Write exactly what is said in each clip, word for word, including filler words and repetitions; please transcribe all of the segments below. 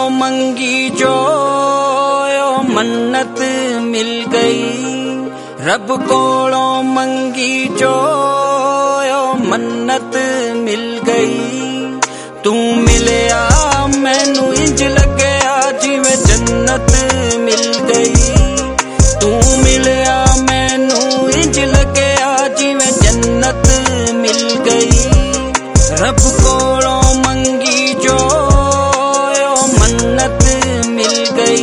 कोलों मंगी जो मन्नत मिल गई, रब कोलों मंगी जो मन्नत मिल गई। तू मिलया मैनू इंज लगया जिवें जन्नत मिल गई। तू मिलया मैनू इंज लगया जिवें जन्नत मिल गई। रब कोलों मंगी जो मन्नत मिल गई।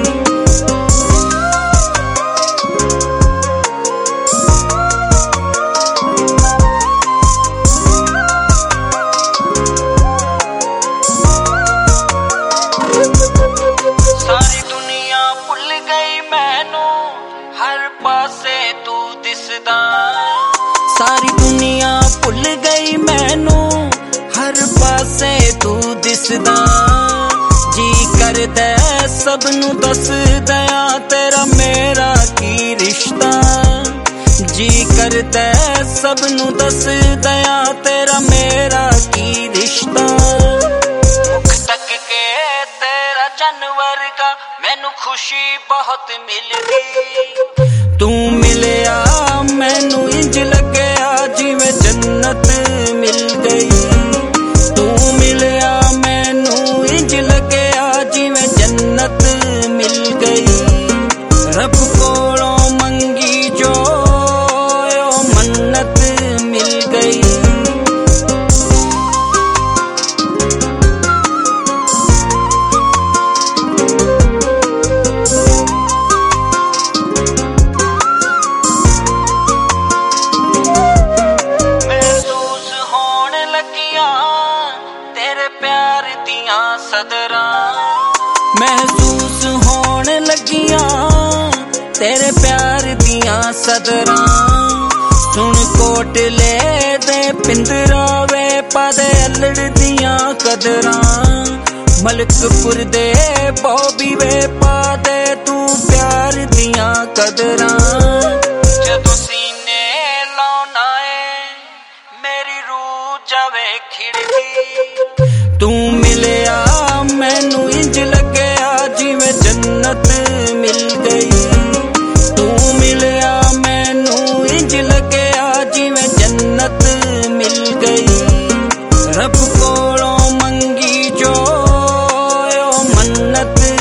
सारी दुनिया भुल गई मैनू, हर पासे तू दिसदा। सारी दुनिया भुल गई मैनू, हर पासे तू दिसदा। जी करदा सबनू दस दया तेरा मेरा की रिश्ता। जी करदा सबनू दस दया तेरा मेरा की रिश्ता। मुख तक के तेरा जानवर का मैनू खुशी बहुत मिलदी। तू मिलया मैनू इंज लगया जिवें जन्नत मिल गई। तू मिलया मैनू इंज लगया जिवें जन्नत मिल गई। रब कोलों मंगी जो मन्नत मिल गई। महसूस होने लगियां तेरे प्यार दियां सदरां। महसूस होने लगियां तेरे प्यार दियां सदरां। सुन कोटले दे पिंदरा वे पादे अल्लड़ दियां कदरां। मलकपुर दे बॉबी वे पादे तू प्यार दियां कदरां। जदों सीने लाउना है मेरी रूह जावे खिड़दी। तू मिलया मैनू इंज लगया जिवें जन्नत मिल गई। तू मिलया मैनू इंज लगया जिवें जन्नत मिल गई। रब कोलों मंगी जो मन्नत